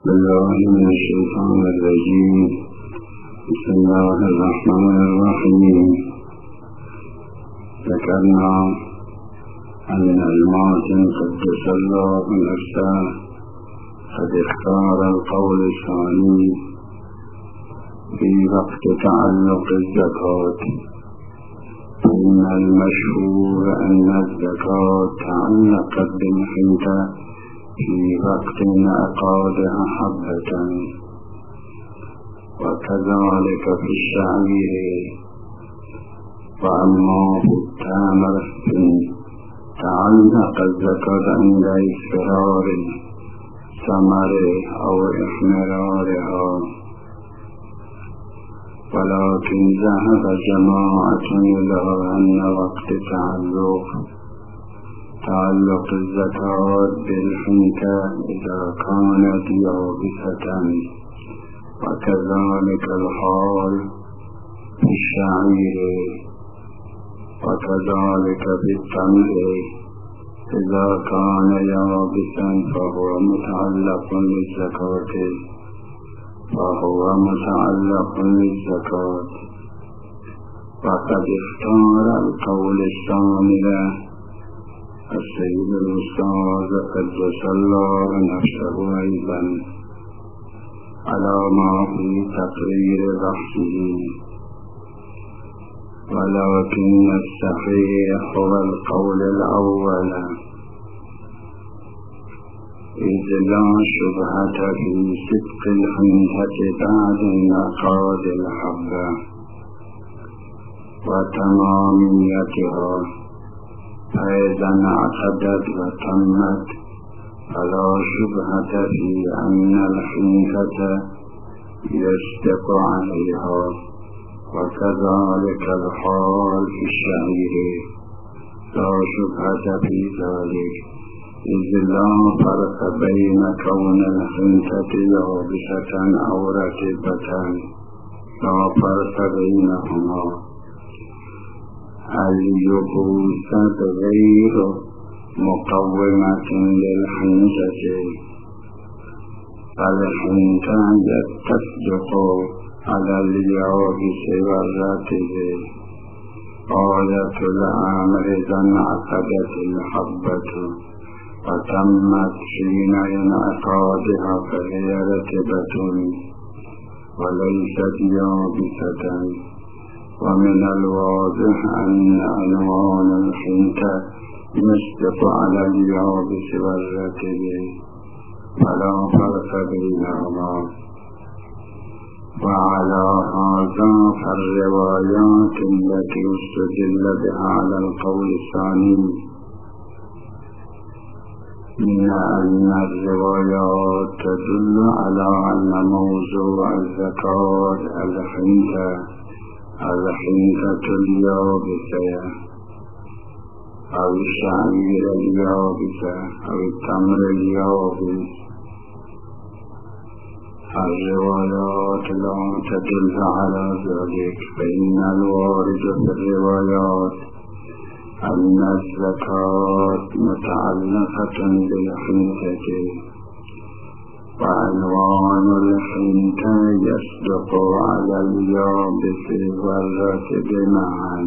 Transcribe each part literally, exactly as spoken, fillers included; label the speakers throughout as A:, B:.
A: بالله من الشيطان الرجيم. بسم الله الرحمن الرحيم. ذكرنا أن المعصم قدس الله نفسه قد اختار القول الثاني في وقت تعلق الزكاة، إن المشهور أن الزكاة تعلقت بالحنطة في وقت عقادها حبة، وكذلك في الشعير، وأما في التمر تعلق الزكاة عند اصفرار الثمر أو احمرارها، ولكن ذهب جماعة إلى أن وقت تعلق تعلق الزكاة بالحنطة إذا كانت يابسة، وكذلك الحال في الشعير، وكذلك في التمر إذا كان يابسا فهو متعلق للزكاة فهو متعلق للزكاة. وقد اختار القول الثاني السيد الأستاذ قدس الله نفسه أيضا على ما في تقرير بحثه، ولكن الصحيح هو القول الأول، إذ لا شبهة في صدق الحنطة بعد انعقاد الحبة وتماميتها، فإذا انعقدت وتمت فلا شبهة في أن الحنطة يصدق عليها، وكذلك الحال في الشعير لا شبهة في ذلك، إذ لا فرق بين كون الحنطة يابسة أو رطبة، لا فرق بينهما. اليبوسة غير مقومة للحنطة، فالحنطة تصدق على اليابس والرطب. آية الأمر إذا انعقدت الحبة وتمت حين انعقادها فهي رطبة وليست يابسة. ومن الواضح أن عنوان الحنطة يصدق على اليابس والرطب، فلا فرق بينهما. وعلى هذا فالروايات التي استدل بها على القول الثاني من أن الروايات تدل على أن موضوع الزكاة الحنطة الحنطة اليابسة أو الشعير اليابسة أو التمر اليابس. الروايات لا تدل على ذلك، فإن الوارد في الروايات أن الزكاة متعلقة بالحنطة، وعنوان الحنطة يصدق على اليابس والرطب معا.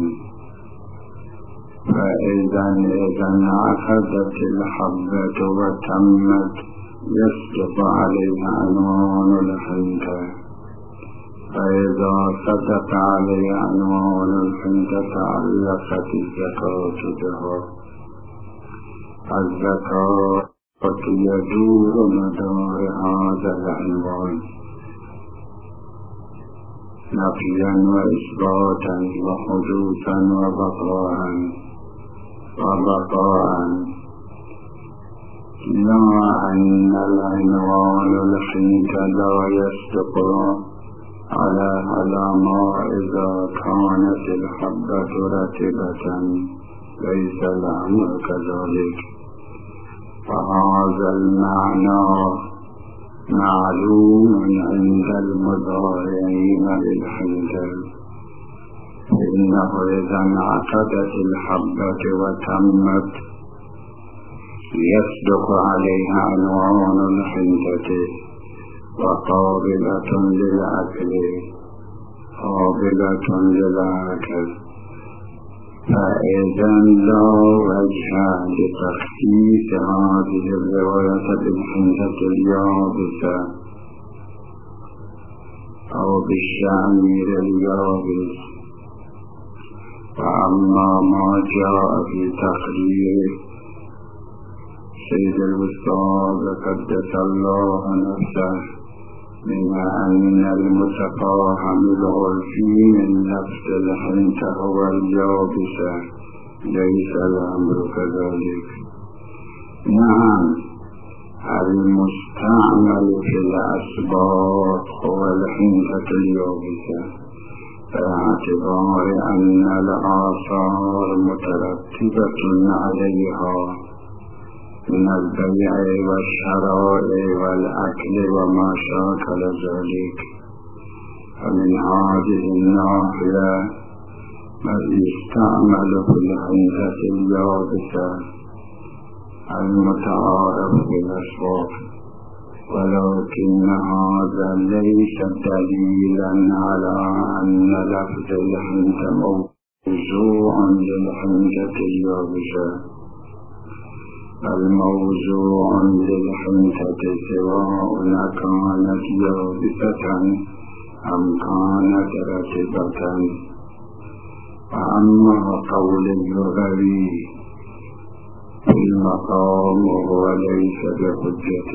A: فإذا إذا انعقدت الحبة وتمت يصدق عليها عنوان الحنطة، فإذا صدق عليها عنوان الحنطة تعلقت الزكاة بها. الزكاة يدور مدار هذا العنوان نفيا وإثباتا وحدوثا وبقاء وبقاء لا أن العنوان الحنطة لا يصدق على علامة إذا كانت الحبة رطبة، ليس الأمر كذلك. فهذا المعنى معلوم عند المضارعين للحنطة، إنه إذا انعقدت الحبة وتمت يصدق عليها عنوان الحنطة وقابلة للأكل قابلة للأكل، فإذا لا وجه لتخصيص هذه الرواية بالحنطة اليابسة أو بالشعير اليابس. وأما ما جاء في تقرير سيد الأستاذ قدس الله نفسه من أن المتفاهم العرفي من نفس الحنطة هو اليابسة، ليس الأمر كذلك. نعم، المستعمل في الأسباط هو الحنطة اليابسة، باعتبار أن الآثار مترتبة عليها من البيع والشراء والأكل وما شاكل ذلك. فمن هذه الناحية يستعمل في الحنطة اليابسة المتعارف بالأسباط، ولكن هذا ليس دليلا على أن لفظ الحنطة موضوع للحنطة اليابسة. الموضوع للحنطة سواء كانت يابسة أم كانت رطبة. وأما قول اللغوي في المقام هو ليس بحجة،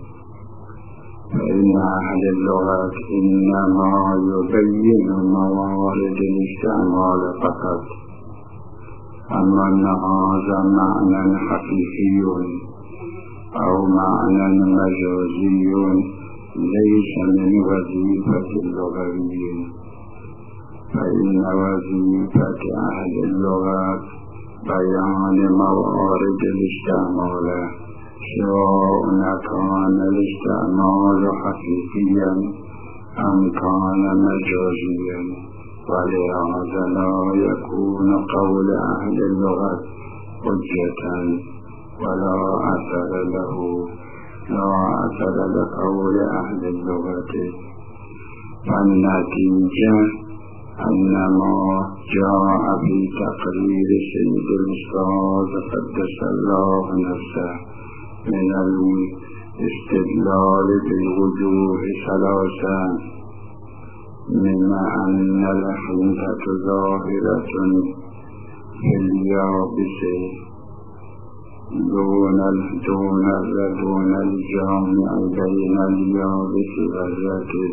A: فإن أهل اللغة إنما يبين موارد الاستعمال فقط. أما أن هذا معنى حقيقي أو معنى مجازي ليس من وظيفة اللغويين، فإن وظيفة أهل اللغة بيان موارد الاستعمال، سواء كان الاستعمال حقيقيا أم كان مجازيا. ولهذا لا يكون قول أهل اللغة حجة ولا أثر له لا أثر لقول أهل اللغة. فالنتيجة أن ما جاء في تقرير سيد الأستاذ قدس الله نفسه من الاستدلال بالوجوه ثلاثة، من أن الحنطة ظاهرة في اليابس دون دون دون الجامع بين اليابس والرطب،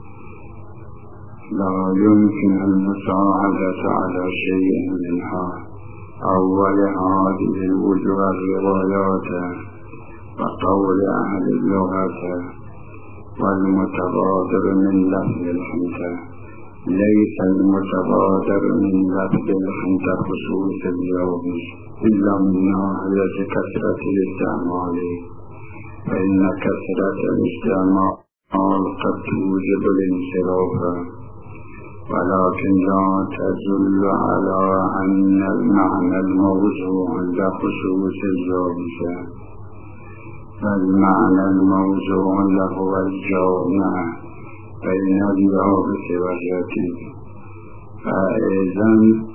A: لا يمكن المساعدة على شيء منها. أول هذه الوجوه الروايات وقول أهل اللغة والمتبادر من لفظ الحنطة. ليس المتبادر من لفظ الحنطة خصوص اليابس إلا من ناحية كثرة الاستعمال، فإن كثرة الاستعمال قد توجب الانصراف، ولكن لا تدل على أن المعنى الموضوع لخصوص اليابسة، فالمعنى الموضوع له الجامع بين اليابس والرطب. فإذا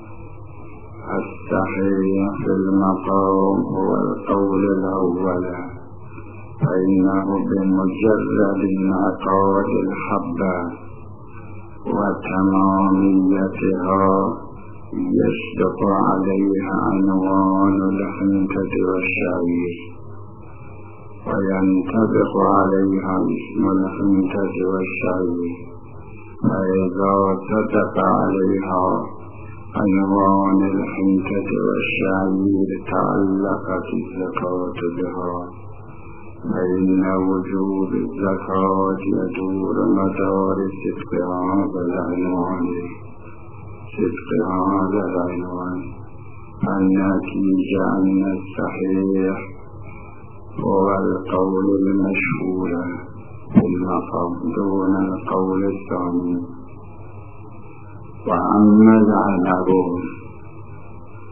A: الصحيح في المقام هو القول الأول، فإنه بمجرد انعقاد الحبة وتماميتها يصدق عليها عنوان الحنطة والشعير، وينطبق عليها اسم الحنطة والشعير. فإذا صدق عليها عنوان الحنطة والشعير تعلقت الزكاة بها، فإن وجوب الزكاة يدور مدار صدق هذا العنوان صدق هذا العنوان. النتيجة أن الصحيح هو القول المشهور في المقام دون القول الثاني. وأما العنب،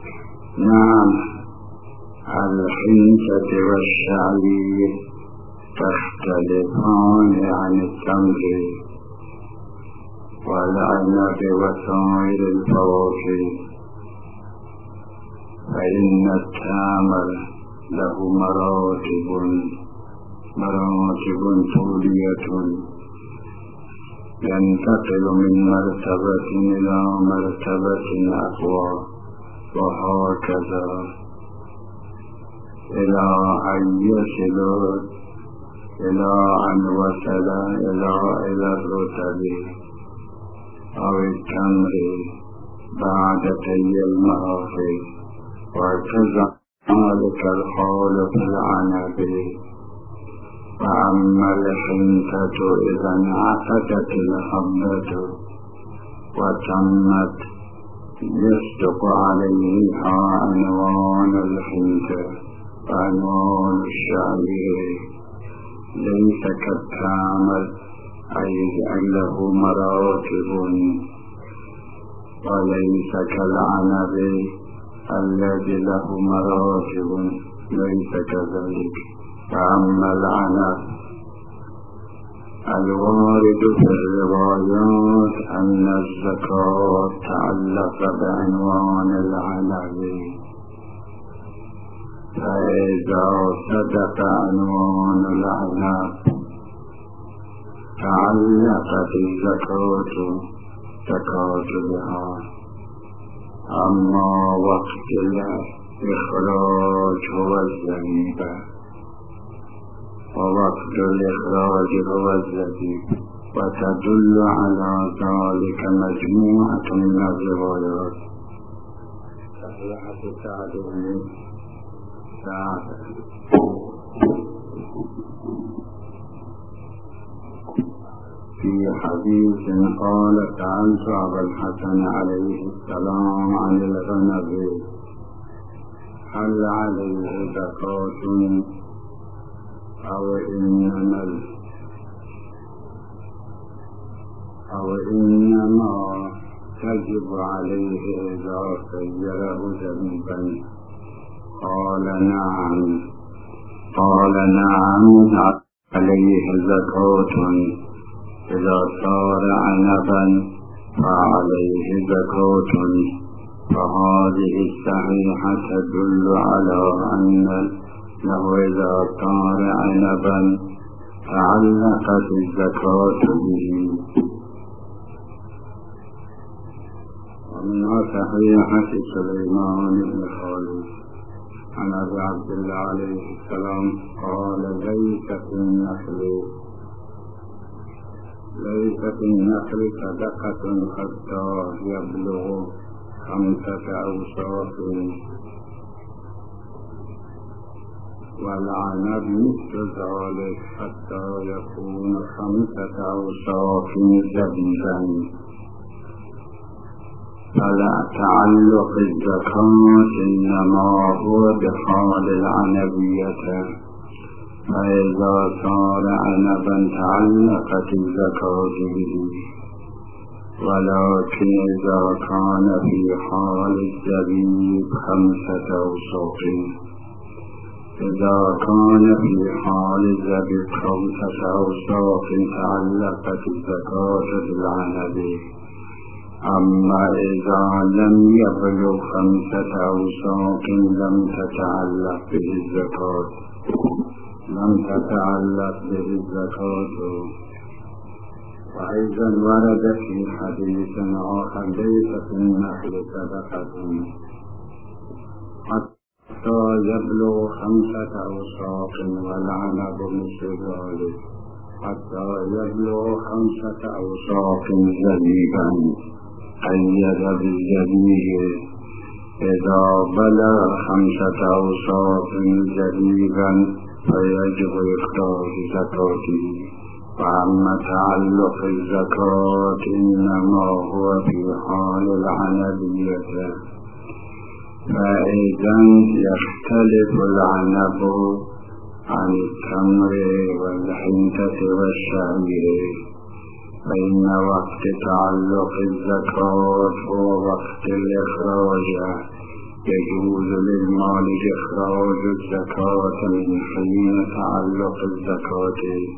A: نعم الحنطة والشعير تختلفان عن التمر والعنب وسائر الفواكه، فإن التمر له مراتب مراتب طولية ينتقل من مرتبة إلى مرتبة أقوى، وهكذا إلى أن يصل إلى أن وصل إلى إلى الرتب أو التمر بعد طي المراحل. وكذلك الحال في العنب. فأما الحنطة إذا انعقدت الحبة وتمت يصدق عليها عنوان الحنطة وعنوان الشعير، ليس كالتمر أي له مراتب، وليس كالعنب الذي له مراتب، ليس كذلك. فأما العنب الوارد في الروايات أن الزكاة تعلق بعنوان العنب، فإذا صدق عنوان العنب تعلقت الزكاة زكاة بها. أما وقت الإخراج هو الزبيب، ووقت الإخراج هو الزبيب، وتدل على ذلك مجموعة من الروايات. صحيحة سعد بن سعد في حديث قال: سألت أبا الحسن عليه السلام عن العنب هل عليه زكاة أو إنما أو إنما تجب عليه إذا خيره زبيبا؟ قال نعم قال نعم عليه زكاة، إذا صار عنبا فعليه زكاة. فهذه الصحيحة تدل على أن له إذا صار عنبا تعلقت الزكاة به. ومنها صحيحة سليمان بن خالد عن أبي عبد الله عليه السلام قال: ليس في النخل ليس في النخل صدقة حتى يبلغ خمسة أوساق، والعنب مثل ذلك حتى يكون خمسة أوساق زبيبا. فلا تعلق الزكاة إنما هو بحال العنبية، فإذا صار عنبا تعلقت الزكاة به. ولكن إذا كان في حال الزبيب خمسة أوساق إذا كان في حال الزبيب خمسة أوساق تعلقت الزكاة بالعنب. أما إذا لم يبلغ خمسة أوساق لم تتعلق به الزكاة لم تتعلق به الزكاة. وأيضا ورد في حديث آخر: ليس في النخل صدقة حتى يبلغ خمسة أوساق، والعنب مثل ذلك حتى يبلغ خمسة أوساق زبيبا. قيد بالزبيب إذا بلغ خمسة أوساق زبيبا فيجب إخراج زكاته. وأما تعلق الزكاة إنما هو في حال العنبية. فإذا يختلف العنب عن التمر والحنطة والشعير، فإن وقت تعلق الزكاة هو وقت الإخراج، يجوز للمالك إخراج الزكاة من حين تعلق الزكاة.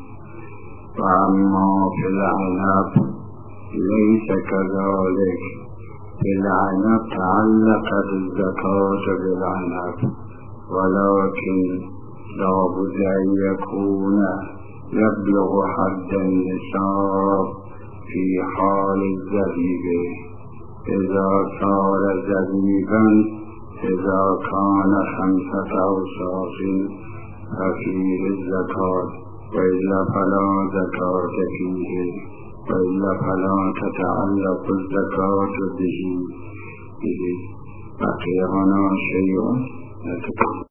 A: وأما في العنب ليس كذلك، في العنب تعلقت الزكاة بالعنب، ولكن لا بد أن يكون يبلغ حد النصاب في حال الزبيب. إذا صار زبيبا إذا كان خمسة أوساق ففيه الزكاة، وإلا فلا زكاة فيه، وإلا فلا تتعلق الزكاة به. به بقي هنا شيء.